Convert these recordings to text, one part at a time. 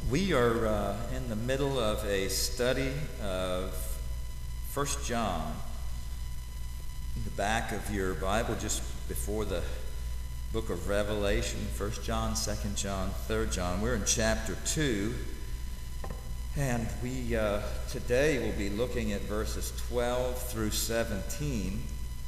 We are in the middle of a study of 1 John. In the back of your Bible, just before the book of Revelation, 1 John, 2 John, 3 John. We're in chapter 2, and we today will be looking at verses 12 through 17.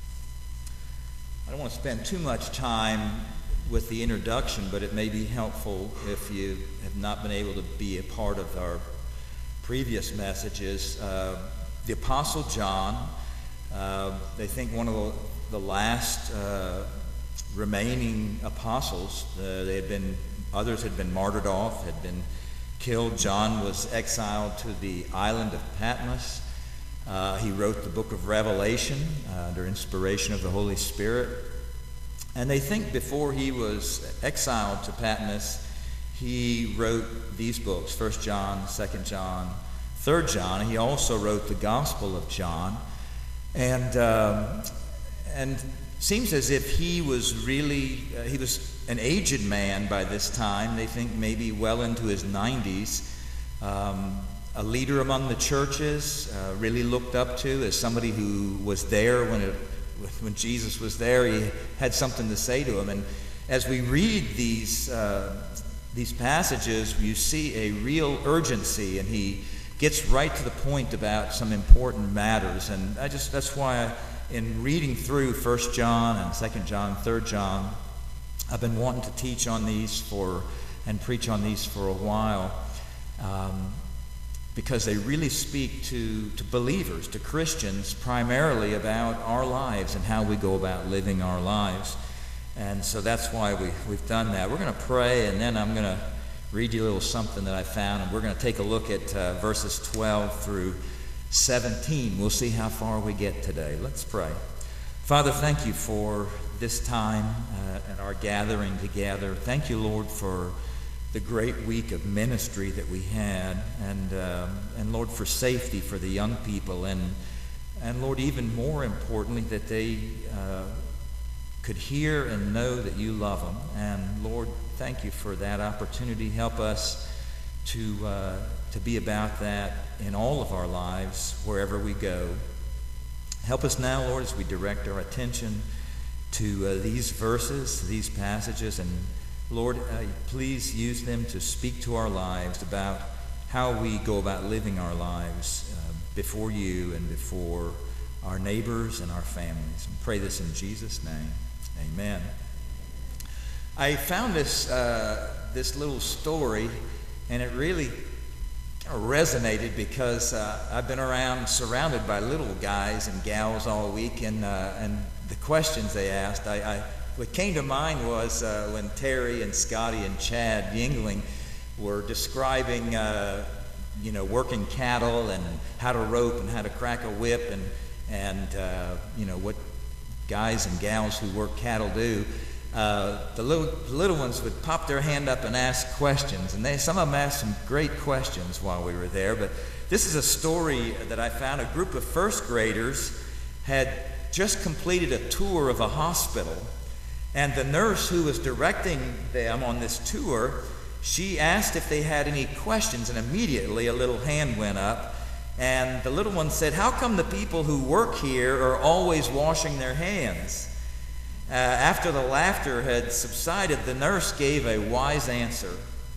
I don't want to spend too much time with the introduction, but it may be helpful if you have not been able to be a part of our previous messages. The Apostle John, they think one of the last remaining apostles. Others had been martyred off, had been killed. John was exiled to the island of Patmos. He wrote the book of Revelation under inspiration of the Holy Spirit. And they think before he was exiled to Patmos, he wrote these books, 1 John, 2 John, 3 John. He also wrote the Gospel of John. And seems as if he was he was an aged man by this time. They think maybe well into his 90s. A leader among the churches, really looked up to as somebody who was there when Jesus was there. He had something to say to him. And as we read these passages, you see a real urgency, and he gets right to the point about some important matters. And that's why in reading through 1 John and 2 John, 3 John, I've been wanting to teach on these and preach on these for a while. Because they really speak to believers, to Christians, primarily about our lives and how we go about living our lives. And so that's why we've done that. We're going to pray, and then I'm going to read you a little something that I found, and we're going to take a look at verses 12 through 17. We'll see how far we get today. Let's pray. Father, thank you for this time and our gathering together. Thank you, Lord, for the great week of ministry that we had, and Lord, for safety for the young people, and Lord, even more importantly, that they could hear and know that you love them. And Lord, thank you for that opportunity. Help us to be about that in all of our lives, wherever we go. Help us now, Lord, as we direct our attention to these verses, these passages, and Lord, please use them to speak to our lives about how we go about living our lives before you and before our neighbors and our families. And pray this in Jesus' name. Amen. I found this little story, and it really resonated because I've been surrounded by little guys and gals all week, and the questions they asked, what came to mind was when Terry and Scotty and Chad Yingling were describing, working cattle and how to rope and how to crack a whip and what guys and gals who work cattle do. The little ones would pop their hand up and ask questions, and some of them asked some great questions while we were there. But this is a story that I found. A group of first graders had just completed a tour of a hospital. And the nurse who was directing them on this tour, she asked if they had any questions, and immediately a little hand went up. And the little one said, "How come the people who work here are always washing their hands?" After the laughter had subsided, the nurse gave a wise answer.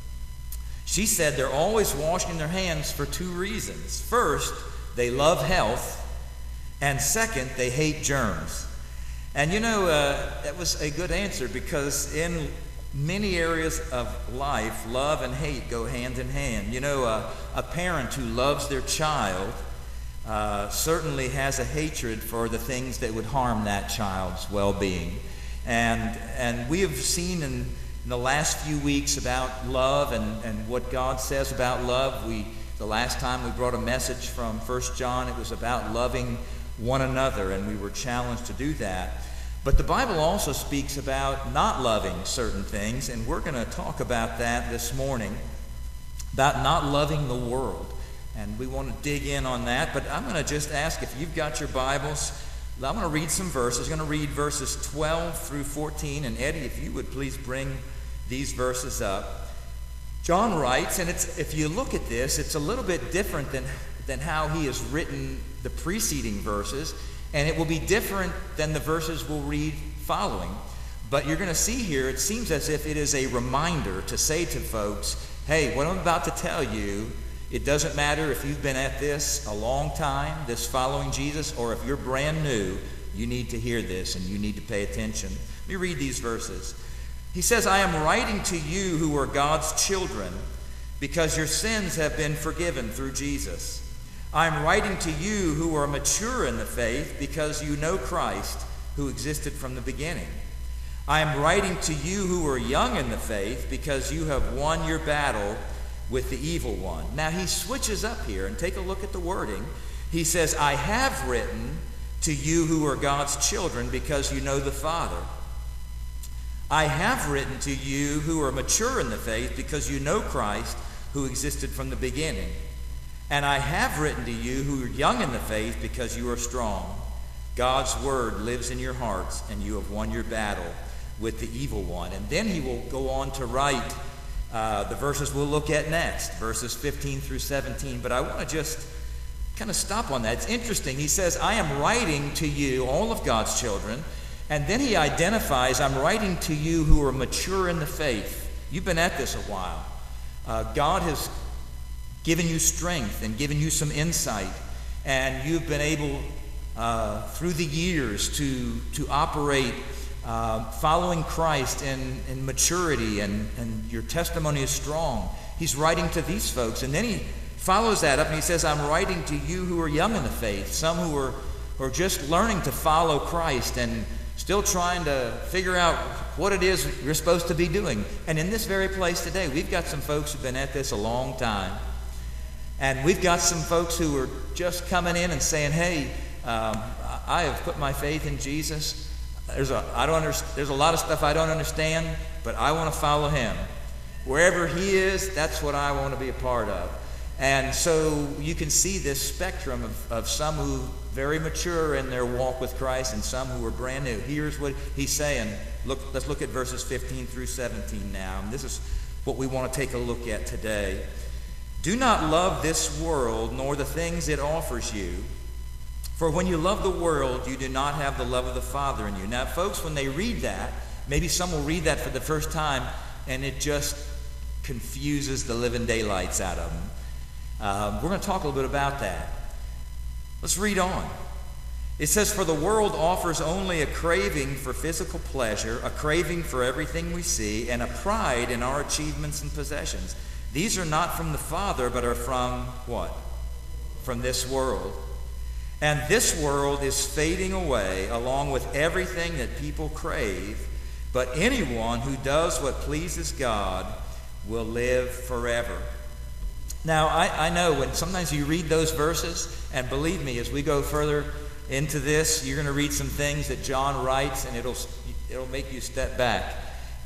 She said they're always washing their hands for two reasons. First, they love health, and second, they hate germs. And that was a good answer, because in many areas of life, love and hate go hand in hand. A parent who loves their child certainly has a hatred for the things that would harm that child's well-being. And we have seen in the last few weeks about love and what God says about love. The last time we brought a message from 1 John, it was about loving one another, and we were challenged to do that. But the Bible also speaks about not loving certain things, and we're going to talk about that this morning, about not loving the world. And we want to dig in on that, but I'm going to just ask if you've got your Bibles. I'm going to read some verses. I'm going to read verses 12 through 14, and Eddie, if you would please bring these verses up. John writes, and if you look at this, it's a little bit different than how he has written the preceding verses, and it will be different than the verses we'll read following. But you're going to see here, it seems as if it is a reminder to say to folks, hey, what I'm about to tell you, it doesn't matter if you've been at this a long time, this following Jesus, or if you're brand new, you need to hear this and you need to pay attention. Let me read these verses. He says, I am writing to you who are God's children because your sins have been forgiven through Jesus. I am writing to you who are mature in the faith because you know Christ who existed from the beginning. I am writing to you who are young in the faith because you have won your battle with the evil one. Now he switches up here and take a look at the wording. He says, I have written to you who are God's children because you know the Father. I have written to you who are mature in the faith because you know Christ who existed from the beginning. And I have written to you who are young in the faith because you are strong. God's word lives in your hearts and you have won your battle with the evil one. And then he will go on to write the verses we'll look at next, verses 15 through 17. But I want to just kind of stop on that. It's interesting. He says, I am writing to you, all of God's children. And then he identifies, I'm writing to you who are mature in the faith. You've been at this a while. God has given you strength and given you some insight. And you've been able, through the years, to operate following Christ in maturity, and your testimony is strong. He's writing to these folks. And then he follows that up and he says, I'm writing to you who are young in the faith, some who are just learning to follow Christ and still trying to figure out what it is you're supposed to be doing. And in this very place today, we've got some folks who've been at this a long time. And we've got some folks who are just coming in and saying, hey, I have put my faith in Jesus. There's a lot of stuff I don't understand, but I want to follow him. Wherever he is, that's what I want to be a part of. And so you can see this spectrum of some who are very mature in their walk with Christ and some who are brand new. Here's what he's saying. Let's look at verses 15 through 17 now. And this is what we want to take a look at today. Do not love this world nor the things it offers you. For when you love the world, you do not have the love of the Father in you. Now, folks, when they read that, maybe some will read that for the first time, and it just confuses the living daylights out of them. We're going to talk a little bit about that. Let's read on. It says, for the world offers only a craving for physical pleasure, a craving for everything we see, and a pride in our achievements and possessions. These are not from the Father, but are from what? From this world. And this world is fading away along with everything that people crave, but anyone who does what pleases God will live forever. Now, I know when sometimes you read those verses, and believe me, as we go further into this, you're going to read some things that John writes, and it'll make you step back.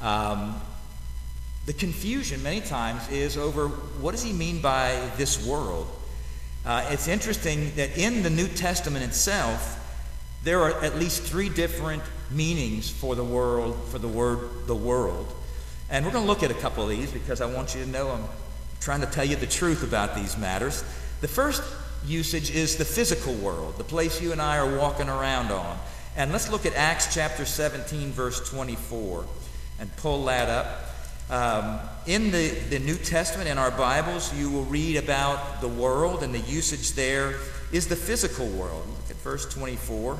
The confusion many times is over what does he mean by this world? It's interesting that in the New Testament itself, there are at least 3 different meanings for the world, for the word the world. And we're going to look at a couple of these because I want you to know I'm trying to tell you the truth about these matters. The first usage is the physical world, the place you and I are walking around on. And let's look at Acts chapter 17, verse 24, and pull that up. In the New Testament, in our Bibles, you will read about the world, and the usage there is the physical world. Look at verse 24.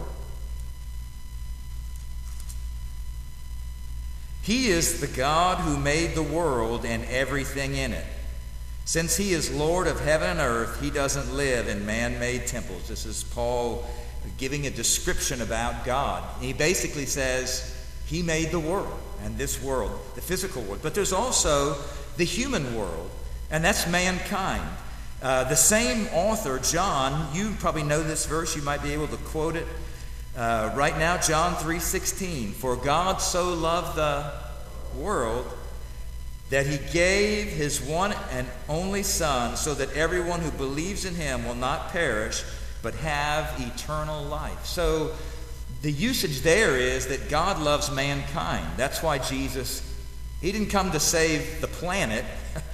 He is the God who made the world and everything in it. Since he is Lord of heaven and earth, he doesn't live in man-made temples. This is Paul giving a description about God. He basically says he made the world, and this world, the physical world. But there's also the human world, and that's mankind. The same author, John, you probably know this verse. You might be able to quote it right now, John 3:16. For God so loved the world that he gave his one and only Son, so that everyone who believes in him will not perish, but have eternal life. So the usage there is that God loves mankind. That's why Jesus, he didn't come to save the planet.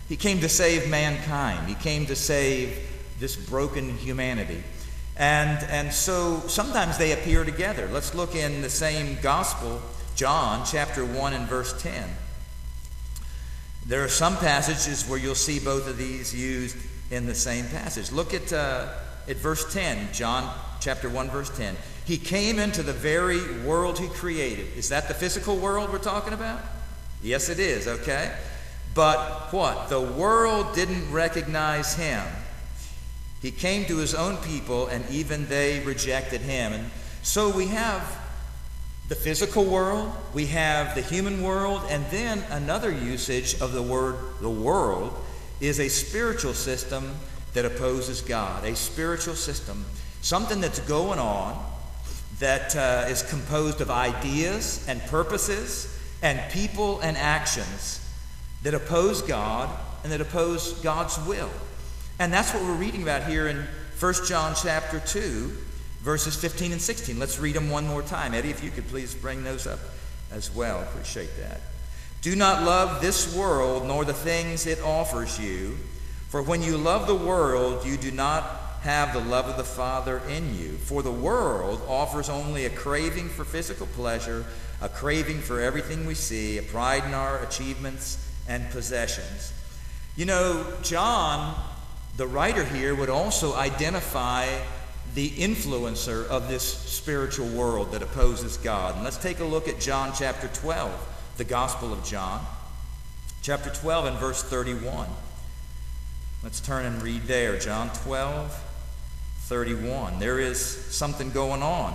He came to save mankind. He came to save this broken humanity. And so sometimes they appear together. Let's look in the same gospel, John chapter 1 and verse 10. There are some passages where you'll see both of these used in the same passage. Look at verse 10, John chapter 1, verse 10. He came into the very world he created. Is that the physical world we're talking about? Yes, it is, okay? But what? The world didn't recognize him. He came to his own people, and even they rejected him. And so we have the physical world, we have the human world, and then another usage of the word the world is a spiritual system that opposes God. A spiritual system, something that's going on that is composed of ideas and purposes and people and actions that oppose God and that oppose God's will. And that's what we're reading about here in 1 John chapter 2, verses 15 and 16. Let's read them one more time. Eddie, if you could please bring those up as well. Appreciate that. Do not love this world nor the things it offers you. For when you love the world, you do not have the love of the Father in you. For the world offers only a craving for physical pleasure, a craving for everything we see, a pride in our achievements and possessions. You know, John, the writer here, would also identify the influencer of this spiritual world that opposes God. And let's take a look at John chapter 12, the Gospel of John, chapter 12 and verse 31. Let's turn and read there, John 12, 31. There is something going on.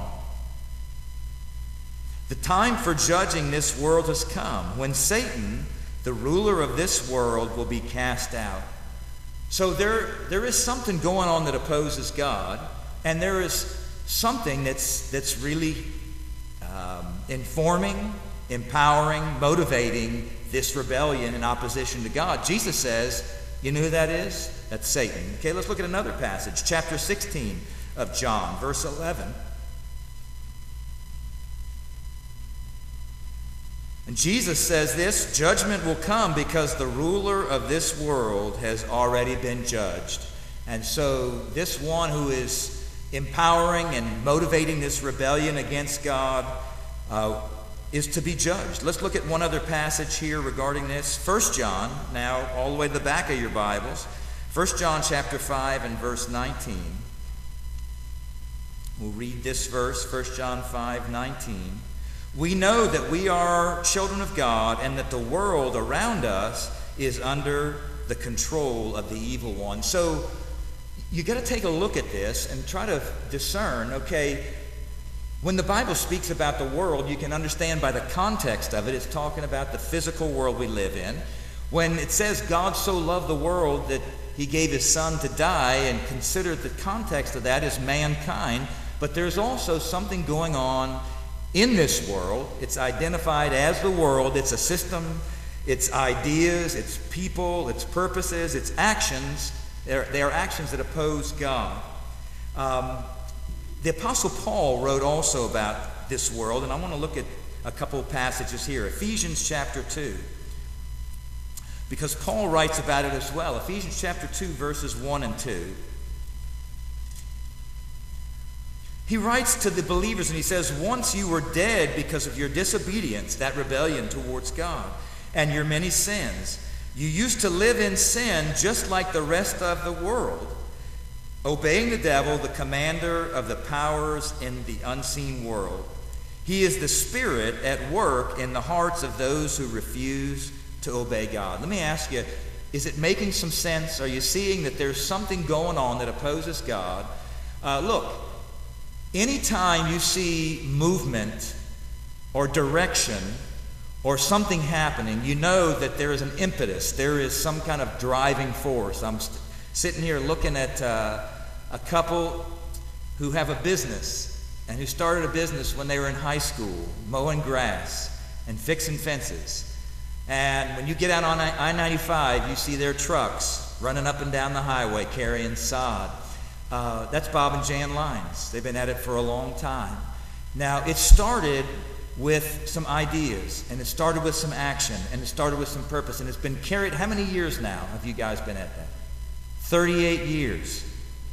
The time for judging this world has come, when Satan, the ruler of this world, will be cast out. So there is something going on that opposes God, and there is something that's really informing, empowering, motivating this rebellion in opposition to God. Jesus says, you know who that is? That's Satan. Okay, let's look at another passage, chapter 16 of John, verse 11. And Jesus says this, judgment will come because the ruler of this world has already been judged. And so this one who is empowering and motivating this rebellion against God is to be judged. Let's look at one other passage here regarding this. 1 John, now all the way to the back of your Bibles. 1 John chapter 5 and verse 19. We'll read this verse, 1 John 5:19. We know that we are children of God and that the world around us is under the control of the evil one. So you got to take a look at this and try to discern, okay, when the Bible speaks about the world, you can understand by the context of it, it's talking about the physical world we live in. When it says God so loved the world that he gave his son to die, and consider the context of that is mankind, but there's also something going on in this world. It's identified as the world. It's a system, its ideas, its people, its purposes, its actions. They are actions that oppose God. The Apostle Paul wrote also about this world, and I want to look at a couple of passages here. Ephesians chapter 2, because Paul writes about it as well. Ephesians chapter 2, verses 1 and 2. He writes to the believers and he says, once you were dead because of your disobedience, that rebellion towards God, and your many sins. You used to live in sin just like the rest of the world, obeying the devil, the commander of the powers in the unseen world. He is the spirit at work in the hearts of those who refuse to obey God. Let me ask you, is it making some sense? Are you seeing that there's something going on that opposes God? Look, anytime you see movement or direction or something happening, you know that there is an impetus. There is some kind of driving force. I'm sitting here looking at a couple who have a business and who started a business when they were in high school, mowing grass and fixing fences. And when you get out on I-95, you see their trucks running up and down the highway carrying sod. That's Bob and Jan Lyons. They've been at it for a long time. Now, it started with some ideas, and it started with some action, and it started with some purpose, and it's been carried. How many years now have you guys been at that? 38 years.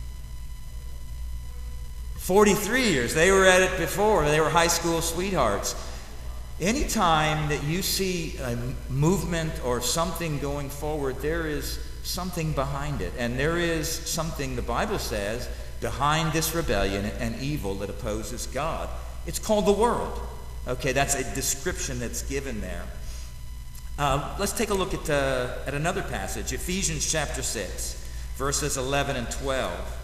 43 years. They were at it before. They were high school sweethearts. Anytime that you see a movement or something going forward, there is something behind it. And there is something, the Bible says, behind this rebellion and evil that opposes God. It's called the world. Okay, that's a description that's given there. Let's take a look at another passage, Ephesians chapter 6, verses 11 and 12.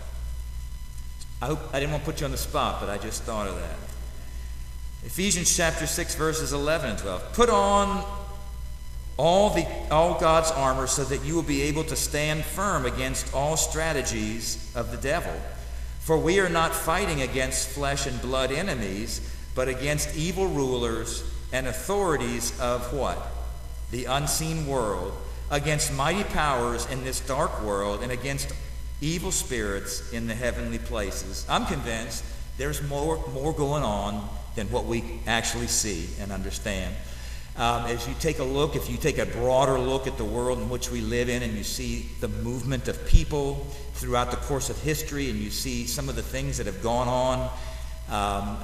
I didn't want to put you on the spot, but I just thought of that. Ephesians chapter 6, verses 11 and 12. Put on all God's armor so that you will be able to stand firm against all strategies of the devil. For we are not fighting against flesh and blood enemies, but against evil rulers and authorities of what? The unseen world, against mighty powers in this dark world, and against evil spirits in the heavenly places. I'm convinced there's more going on than what we actually see and understand. As you take a look, if you take a broader look at the world in which we live in, and you see the movement of people throughout the course of history, and you see some of the things that have gone on,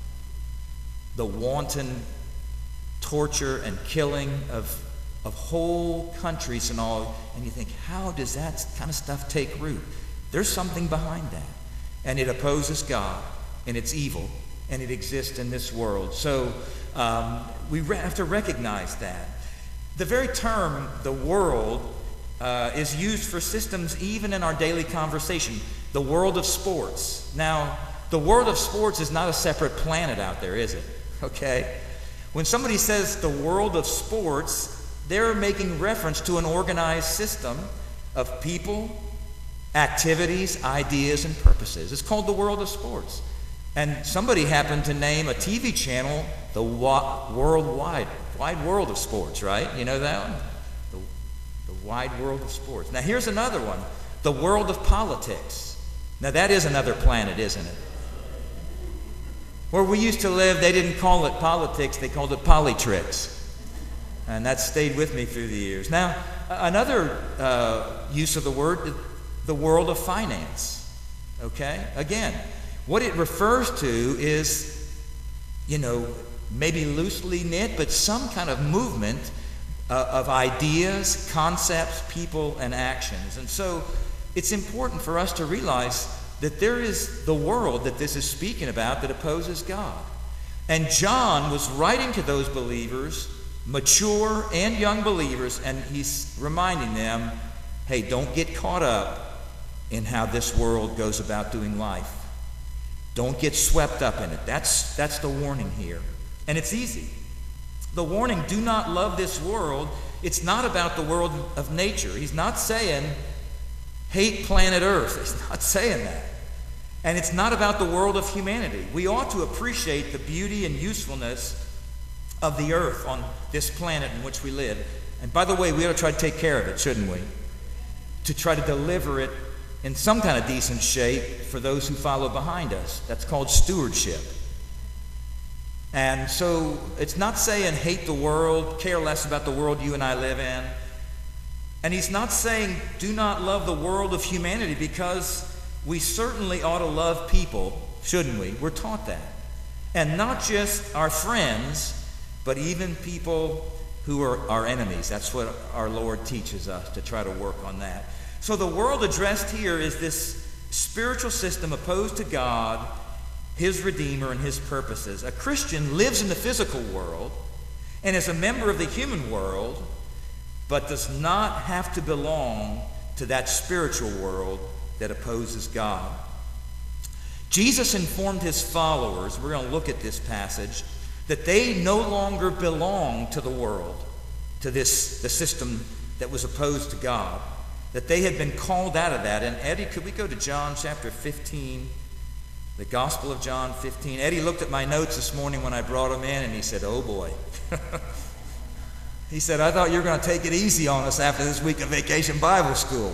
the wanton torture and killing of whole countries and all, and you think, how does that kind of stuff take root? There's something behind that, and it opposes God, and it's evil, and it exists in this world. So we have to recognize that. The very term, the world, is used for systems even in our daily conversation. The world of sports. Now, the world of sports is not a separate planet out there, is it? Okay? When somebody says the world of sports, they're making reference to an organized system of people, activities, ideas, and purposes. It's called the world of sports. And somebody happened to name a TV channel the wide world of sports, right? You know that one? The wide world of sports. Now here's another one, the world of politics. Now that is another planet, isn't it? Where we used to live, they didn't call it politics, they called it politricks. And that stayed with me through the years. Now, another use of the word, the world of finance. Okay? Again, what it refers to is, maybe loosely knit, but some kind of movement of ideas, concepts, people, and actions. And so it's important for us to realize that there is the world that this is speaking about that opposes God. And John was writing to those believers, mature and young believers, and he's reminding them, hey, don't get caught up in how this world goes about doing life. Don't get swept up in it. That's the warning here. And it's easy. The warning, do not love this world. It's not about the world of nature. He's not saying, hate planet Earth. He's not saying that. And it's not about the world of humanity. We ought to appreciate the beauty and usefulness of the earth on this planet in which we live. And by the way, we ought to try to take care of it, shouldn't we? To try to deliver it in some kind of decent shape for those who follow behind us. That's called stewardship. And so it's not saying hate the world, care less about the world you and I live in. And he's not saying do not love the world of humanity, because we certainly ought to love people, shouldn't we? We're taught that. And not just our friends, but even people who are our enemies. That's what our Lord teaches us, to try to work on that. So the world addressed here is this spiritual system opposed to God, His Redeemer, and His purposes. A Christian lives in the physical world and is a member of the human world, but does not have to belong to that spiritual world that opposes God. Jesus informed His followers, we're going to look at this passage, that they no longer belong to the world, to the system that was opposed to God, that they had been called out of that. And Eddie, could we go to John chapter 15, the Gospel of John 15? Eddie looked at my notes this morning when I brought him in, and he said, oh boy. He said, I thought you were going to take it easy on us after this week of Vacation Bible School.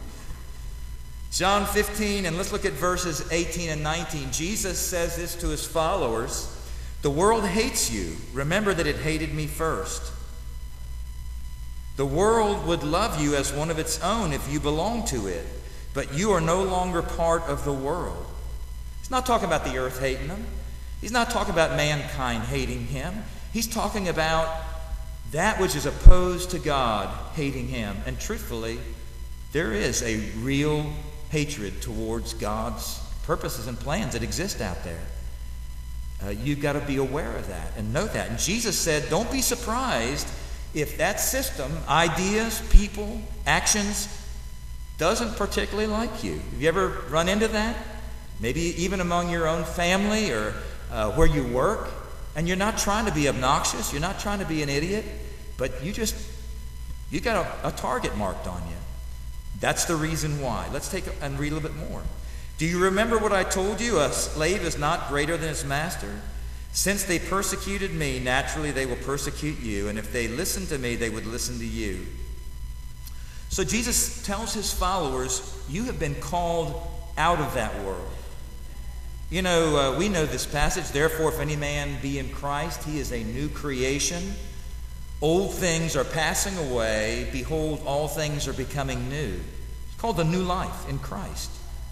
John 15, and let's look at verses 18 and 19. Jesus says this to His followers, The world hates you. Remember that it hated me first. The world would love you as one of its own if you belong to it, but you are no longer part of the world. He's not talking about the earth hating him. He's not talking about mankind hating him. He's talking about that which is opposed to God hating him. And truthfully, there is a real hatred towards God's purposes and plans that exist out there. You've got to be aware of that and know that. And Jesus said, don't be surprised if that system, ideas, people, actions, doesn't particularly like you. Have you ever run into that? Maybe even among your own family or where you work, and you're not trying to be obnoxious, you're not trying to be an idiot, but you got a target marked on you. That's the reason why. Let's take and read a little bit more. Do you remember what I told you? A slave is not greater than his master. Since they persecuted me, naturally they will persecute you, and if they listened to me, they would listen to you. So Jesus tells his followers, you have been called out of that world. You know, we know this passage, therefore if any man be in Christ, he is a new creation. Old things are passing away. Behold, all things are becoming new. It's called the new life in Christ.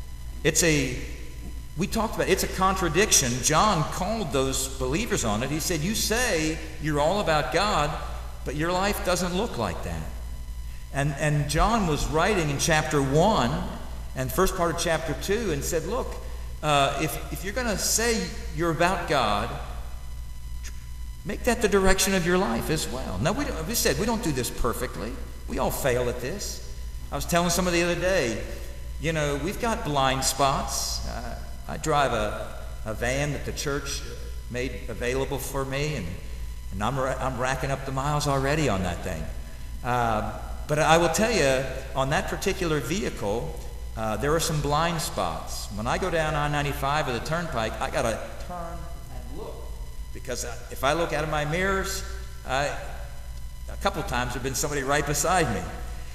We talked about it. It's a contradiction. John called those believers on it. He said, you say you're all about God, but your life doesn't look like that. And John was writing in chapter 1 and first part of chapter 2 and said, look, if you're going to say you're about God, make that the direction of your life as well. Now, we said we don't do this perfectly. We all fail at this. I was telling somebody the other day, you know, we've got blind spots. I drive a van that the church made available for me, and I'm racking up the miles already on that thing. But I will tell you, on that particular vehicle, there are some blind spots. When I go down I-95 or the turnpike, I got to turn and look. Because if I look out of my mirrors, a couple times there's been somebody right beside me.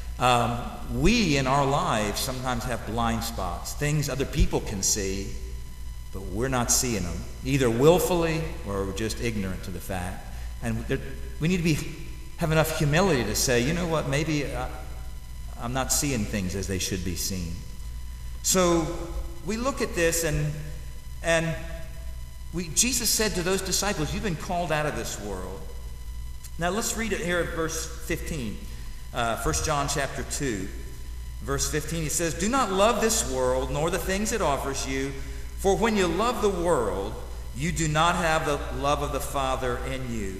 We in our lives sometimes have blind spots, things other people can see, but we're not seeing them, either willfully or we're just ignorant to the fact. And we need to have enough humility to say, you know what, maybe I'm not seeing things as they should be seen. So we look at this, and Jesus said to those disciples, you've been called out of this world. Now let's read it here at verse 15. 1 John chapter 2, verse 15. He says, do not love this world, nor the things it offers you, for when you love the world, you do not have the love of the Father in you.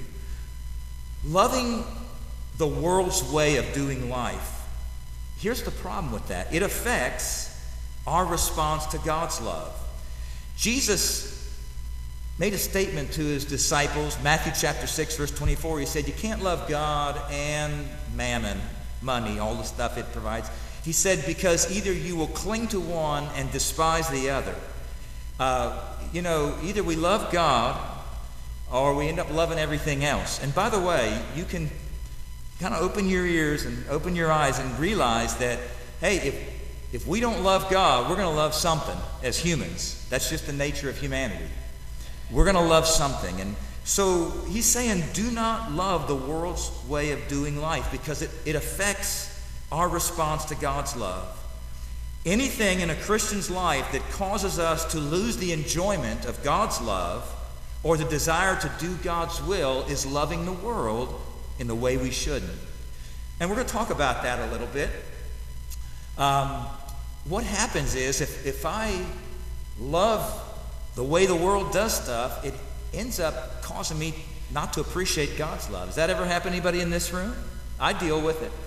Loving the world's way of doing life, here's the problem with that. It affects our response to God's love. Jesus made a statement to his disciples, Matthew chapter 6, verse 24. He said, you can't love God and mammon, money, all the stuff it provides. He said, because either you will cling to one and despise the other. Either we love God or we end up loving everything else. And by the way, you can kind of open your ears and open your eyes and realize that, hey, if we don't love God, we're going to love something as humans. That's just the nature of humanity. We're going to love something. And so he's saying, do not love the world's way of doing life, because it affects our response to God's love. Anything in a Christian's life that causes us to lose the enjoyment of God's love or the desire to do God's will is loving the world in the way we shouldn't. And we're going to talk about that a little bit. What happens is if I love the way the world does stuff, it ends up causing me not to appreciate God's love. Has that ever happened to anybody in this room? I deal with it.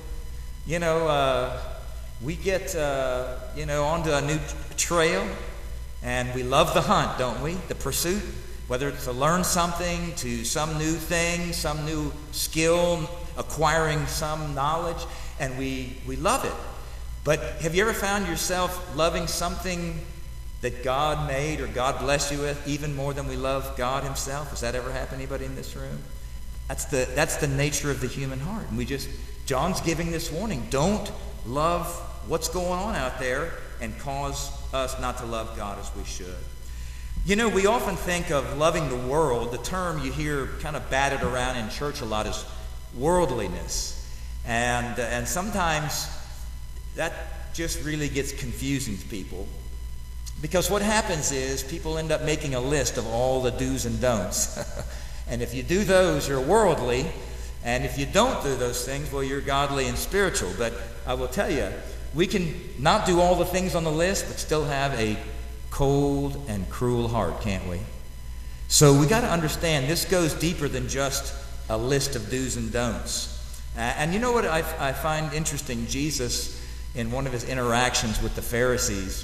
We get, onto a new trail, and we love the hunt, don't we? The pursuit, whether it's to learn something, to some new thing, some new skill, acquiring some knowledge, and we love it. But have you ever found yourself loving something that God made or God blessed you with even more than we love God himself? Has that ever happened to anybody in this room? That's the nature of the human heart. And John's giving this warning. Don't love what's going on out there and cause us not to love God as we should. You know, we often think of loving the world. The term you hear kind of batted around in church a lot is worldliness. And sometimes that just really gets confusing to people. Because what happens is people end up making a list of all the do's and don'ts. And if you do those, you're worldly. And if you don't do those things, well, you're godly and spiritual. But I will tell you, we can not do all the things on the list, but still have a cold and cruel heart, can't we? So we got to understand this goes deeper than just a list of do's and don'ts. And you know what I find interesting? Jesus, in one of his interactions with the Pharisees,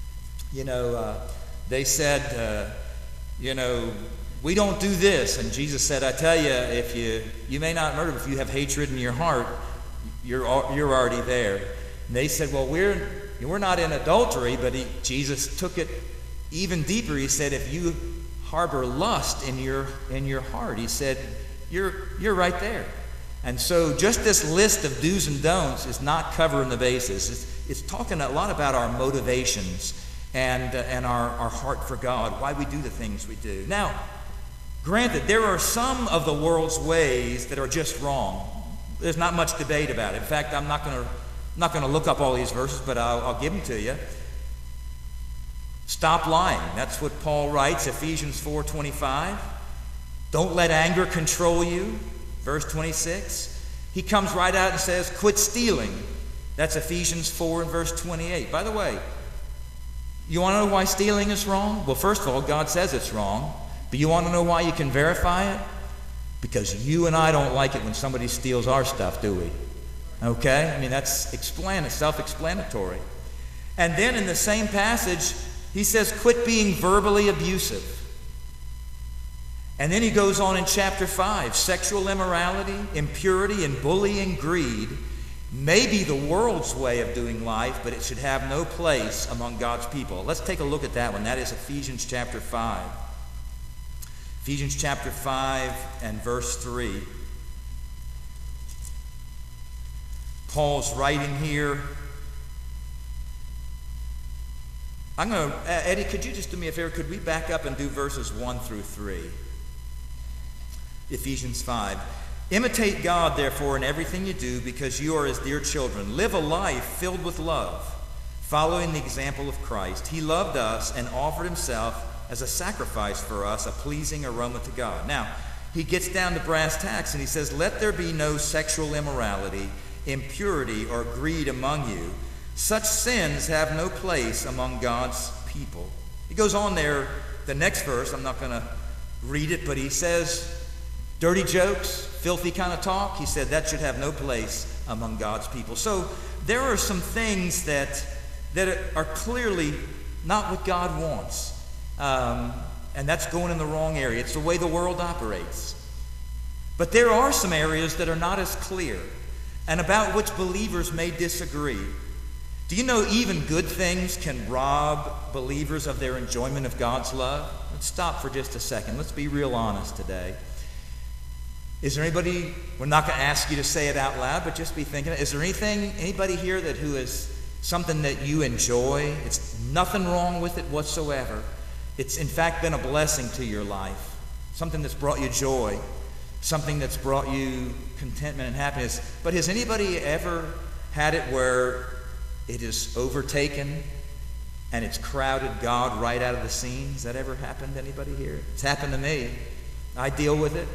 they said, we don't do this. And Jesus said, I tell you, if you may not murder, but if you have hatred in your heart, you're already there. And they said, well, we're not in adultery, but Jesus took it even deeper. He said, if you harbor lust in your heart, he said, you're right there. And so just this list of do's and don'ts is not covering the bases. It's talking a lot about our motivations and our heart for God, why we do the things we do. Now, granted, there are some of the world's ways that are just wrong. There's not much debate about it. In fact, I'm not going to look up all these verses, but I'll give them to you. Stop lying. That's what Paul writes, Ephesians 4:25. Don't let anger control you, verse 26. He comes right out and says, quit stealing. That's Ephesians 4 and verse 28. By the way, you want to know why stealing is wrong? Well, first of all, God says it's wrong. But you want to know why you can verify it? Because you and I don't like it when somebody steals our stuff, do we? Okay? I mean, that's self-explanatory. And then in the same passage, he says, quit being verbally abusive. And then he goes on in chapter 5, sexual immorality, impurity, and bullying, greed may be the world's way of doing life, but it should have no place among God's people. Let's take a look at that one. That is Ephesians chapter 5. Ephesians chapter 5 and verse 3. Paul's writing here. Eddie, could you just do me a favor? Could we back up and do verses 1 through 3? Ephesians 5. Imitate God, therefore, in everything you do, because you are his dear children. Live a life filled with love, following the example of Christ. He loved us and offered himself as a sacrifice for us, a pleasing aroma to God. Now, he gets down to brass tacks and he says, let there be no sexual immorality, impurity, or greed among you. Such sins have no place among God's people. He goes on there, the next verse, I'm not going to read it, but he says, dirty jokes, filthy kind of talk, he said that should have no place among God's people. So there are some things that are clearly not what God wants. And that's going in the wrong area. It's the way the world operates. But there are some areas that are not as clear and about which believers may disagree. Do you know even good things can rob believers of their enjoyment of God's love? Let's stop for just a second. Let's be real honest today. Is there anybody, we're not going to ask you to say it out loud, but just be thinking, is there anybody here who is something that you enjoy? It's nothing wrong with it whatsoever. It's in fact been a blessing to your life. Something that's brought you joy. Something that's brought you contentment and happiness. But has anybody ever had it where it is overtaken and it's crowded God right out of the scene? Has that ever happened to anybody here? It's happened to me. I deal with it.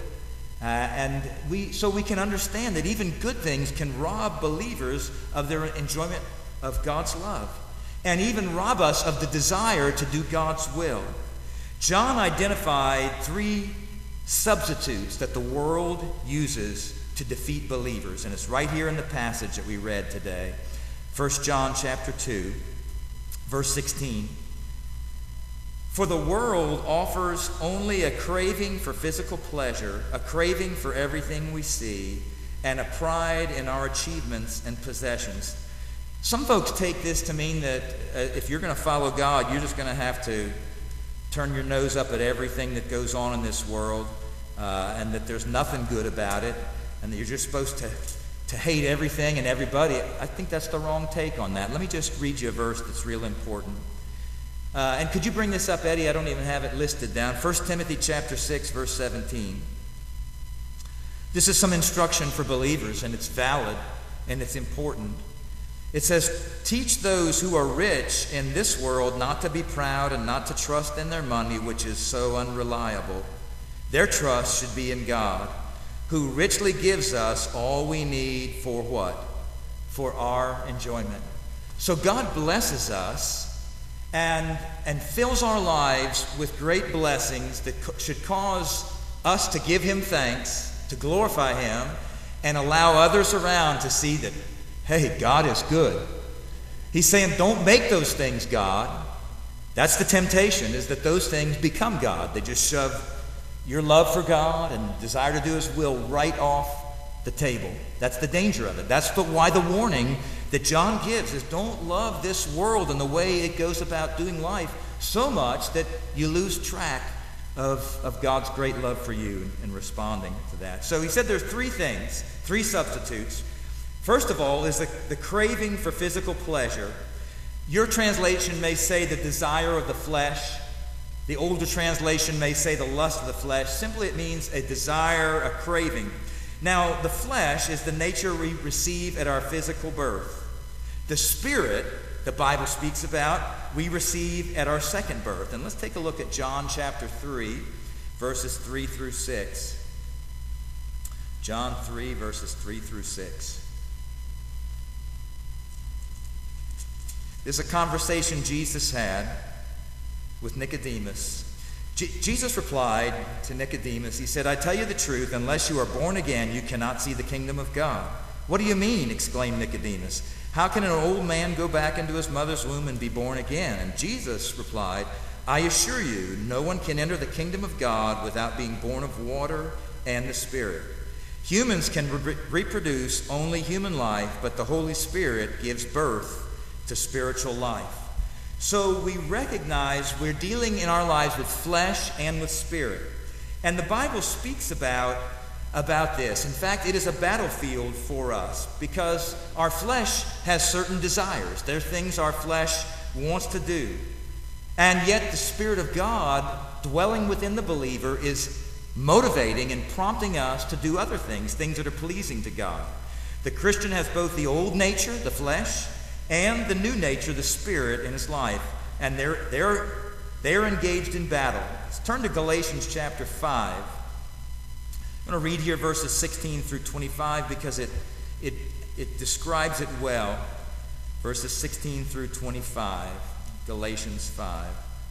So we can understand that even good things can rob believers of their enjoyment of God's love, and even rob us of the desire to do God's will. John identified 3 substitutes that the world uses to defeat believers, and it's right here in the passage that we read today. 1 John chapter 2, verse 16. For the world offers only a craving for physical pleasure, a craving for everything we see, and a pride in our achievements and possessions. Some folks take this to mean that if you're going to follow God, you're just going to have to turn your nose up at everything that goes on in this world, and that there's nothing good about it, and that you're just supposed to hate everything and everybody. I think that's the wrong take on that. Let me just read you a verse that's real important. And could you bring this up, Eddie? I don't even have it listed down. 1 Timothy chapter 6, verse 17. This is some instruction for believers, and it's valid, and it's important. It says, teach those who are rich in this world not to be proud and not to trust in their money, which is so unreliable. Their trust should be in God, who richly gives us all we need for what? For our enjoyment. So God blesses us and fills our lives with great blessings that should cause us to give him thanks, to glorify him, and allow others around to see that, hey, God is good. He's saying, don't make those things God. That's the temptation, is that those things become God. They just shove your love for God and desire to do his will right off the table. That's the danger of it. That's why the warning that John gives is don't love this world and the way it goes about doing life so much that you lose track of God's great love for you and responding to that. So he said there's three things, three substitutes. First of all is the craving for physical pleasure. Your translation may say the desire of the flesh. The older translation may say the lust of the flesh. Simply it means a desire, a craving. Now, the flesh is the nature we receive at our physical birth. The spirit, the Bible speaks about, we receive at our second birth. And let's take a look at John chapter 3, verses 3 through 6. John 3, verses 3 through 6. There's a conversation Jesus had with Nicodemus. Jesus replied to Nicodemus, he said, I tell you the truth, unless you are born again, you cannot see the kingdom of God. What do you mean? Exclaimed Nicodemus. How can an old man go back into his mother's womb and be born again? And Jesus replied, I assure you, no one can enter the kingdom of God without being born of water and the Spirit. Humans can reproduce only human life, but the Holy Spirit gives birth to spiritual life. So we recognize we're dealing in our lives with flesh and with spirit. And the Bible speaks about this. In fact, it is a battlefield for us because our flesh has certain desires. There are things our flesh wants to do. And yet the Spirit of God dwelling within the believer is motivating and prompting us to do other things that are pleasing to God. The Christian has both the old nature, the flesh, and the new nature, the Spirit, in his life. And they're engaged in battle. Let's turn to Galatians chapter 5. I'm going to read here verses 16 through 25 because it describes it well. Verses 16 through 25, Galatians 5.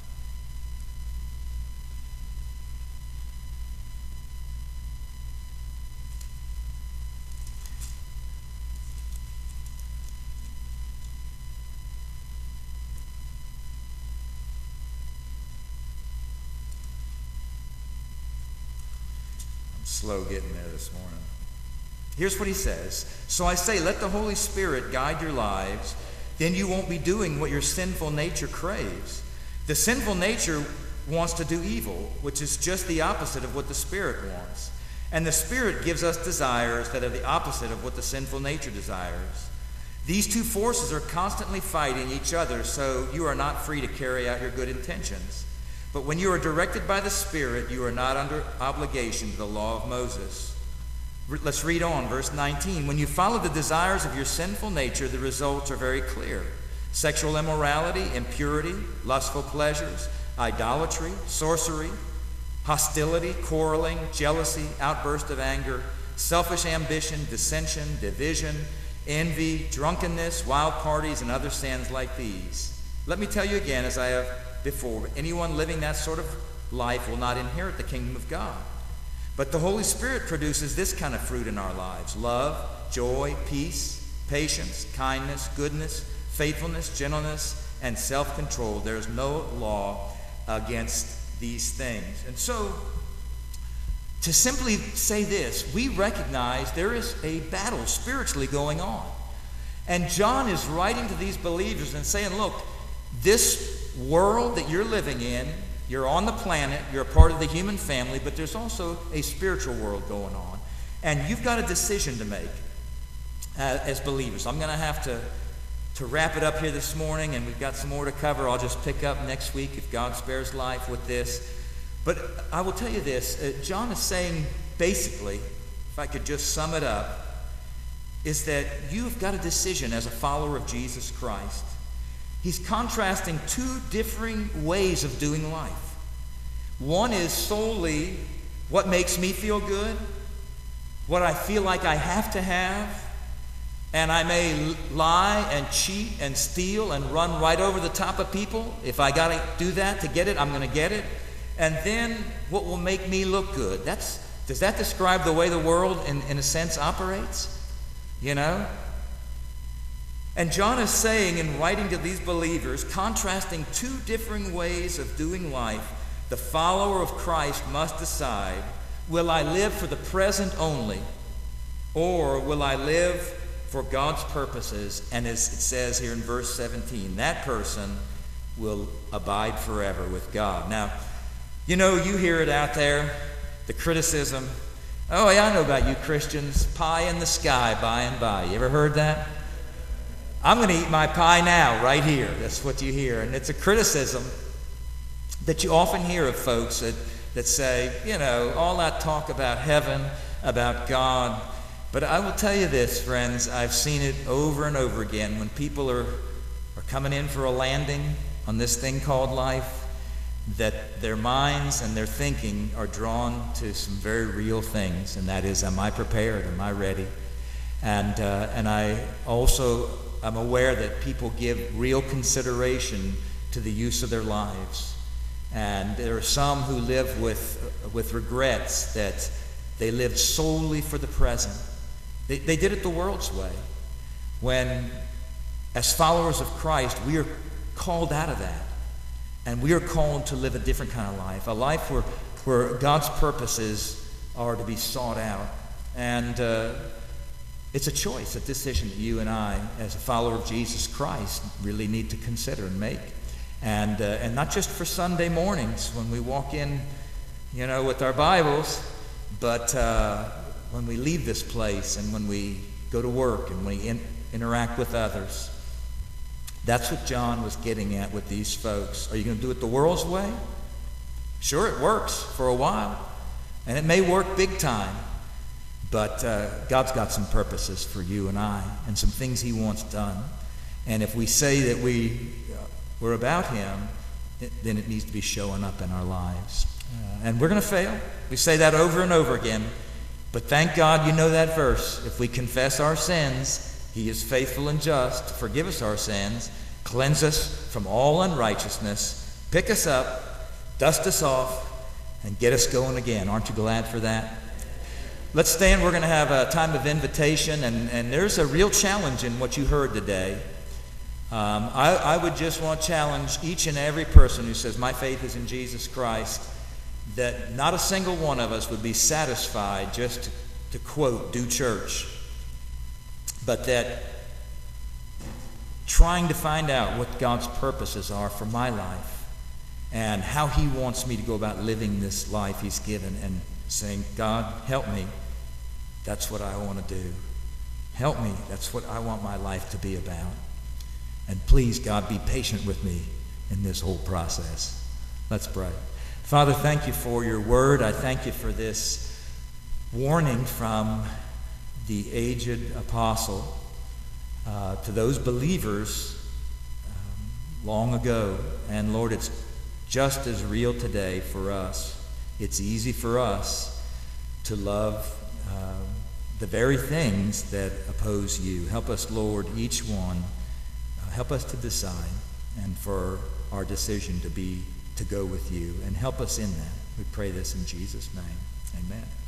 Slow getting there this morning. Here's what he says. So I say, let the Holy Spirit guide your lives. Then you won't be doing what your sinful nature craves. The sinful nature wants to do evil, which is just the opposite of what the Spirit wants. And the Spirit gives us desires that are the opposite of what the sinful nature desires. These two forces are constantly fighting each other, so you are not free to carry out your good intentions. But when you are directed by the Spirit, you are not under obligation to the law of Moses. Let's read on, verse 19. When you follow the desires of your sinful nature, the results are very clear. Sexual immorality, impurity, lustful pleasures, idolatry, sorcery, hostility, quarreling, jealousy, outburst of anger, selfish ambition, dissension, division, envy, drunkenness, wild parties, and other sins like these. Let me tell you again, as I have before, anyone living that sort of life will not inherit the kingdom of God. But the Holy Spirit produces this kind of fruit in our lives: love, joy, peace, patience, kindness, goodness, faithfulness, gentleness, and self-control. There is no law against these things. And so, to simply say this, we recognize there is a battle spiritually going on. And John is writing to these believers and saying, look, this world that you're living in, you're on the planet, you're a part of the human family, but there's also a spiritual world going on. And you've got a decision to make as believers. I'm going to have to to wrap it up here this morning, and we've got some more to cover. I'll just pick up next week if God spares life with this. But I will tell you this. John is saying, basically, if I could just sum it up, is that you've got a decision as a follower of Jesus Christ. He's contrasting two differing ways of doing life. One is solely what makes me feel good, what I feel like I have to have, and I may lie and cheat and steal and run right over the top of people. If I got to do that to get it, I'm going to get it. And then what will make me look good? Does that describe the way the world, in a sense, operates? You know? And John is saying, in writing to these believers, contrasting two differing ways of doing life, the follower of Christ must decide, will I live for the present only, or will I live for God's purposes? And as it says here in verse 17, that person will abide forever with God. Now, you know, you hear it out there, the criticism. Oh, yeah, I know about you Christians. Pie in the sky by and by. You ever heard that? I'm going to eat my pie now, right here. That's what you hear. And it's a criticism that you often hear of folks that say, you know, all that talk about heaven, about God. But I will tell you this, friends, I've seen it over and over again. When people are coming in for a landing on this thing called life, that their minds and their thinking are drawn to some very real things, and that is, am I prepared? Am I ready? And I also am aware that people give real consideration to the use of their lives. And there are some who live with regrets that they lived solely for the present. They did it the world's way. When, as followers of Christ, we are called out of that. And we are called to live a different kind of life, a life where God's purposes are to be sought out. And it's a choice, a decision that you and I, as a follower of Jesus Christ, really need to consider and make. And not just for Sunday mornings when we walk in, you know, with our Bibles, but when we leave this place and when we go to work and we interact with others. That's what John was getting at with these folks. Are you going to do it the world's way? Sure, it works for a while, and it may work big time, but God's got some purposes for you and I, and some things He wants done. And if we say that we're about Him, then it needs to be showing up in our lives. And we're going to fail. We say that over and over again, but thank God you know that verse. If we confess our sins, He is faithful and just to forgive us our sins, cleanse us from all unrighteousness, pick us up, dust us off, and get us going again. Aren't you glad for that? Let's stand. We're going to have a time of invitation, and there's a real challenge in what you heard today. I would just want to challenge each and every person who says, my faith is in Jesus Christ, that not a single one of us would be satisfied just to quote, do church. But that trying to find out what God's purposes are for my life and how He wants me to go about living this life He's given, and saying, God, help me. That's what I want to do. Help me. That's what I want my life to be about. And please, God, be patient with me in this whole process. Let's pray. Father, thank you for your word. I thank you for this warning from the aged apostle to those believers long ago. And Lord, it's just as real today for us. It's easy for us to love the very things that oppose you. Help us, Lord, each one. Help us to decide, and for our decision to go with you. And help us in that. We pray this in Jesus' name. Amen.